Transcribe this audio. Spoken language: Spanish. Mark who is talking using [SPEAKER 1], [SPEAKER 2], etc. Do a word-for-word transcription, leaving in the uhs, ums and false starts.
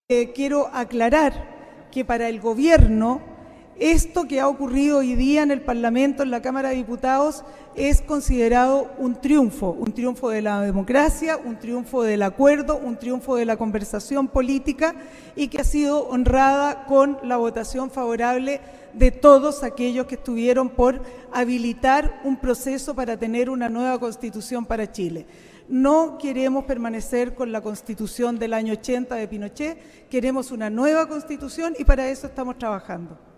[SPEAKER 1] Eh, quiero aclarar que para el gobierno esto que ha ocurrido hoy día en el Parlamento, en la Cámara de Diputados, es considerado un triunfo, un triunfo de la democracia, un triunfo del acuerdo, un triunfo de la conversación política y que ha sido honrada con la votación favorable de todos aquellos que estuvieron por habilitar un proceso para tener una nueva Constitución para Chile. No queremos permanecer con la Constitución del año ochenta de Pinochet, queremos una nueva Constitución y para eso estamos trabajando.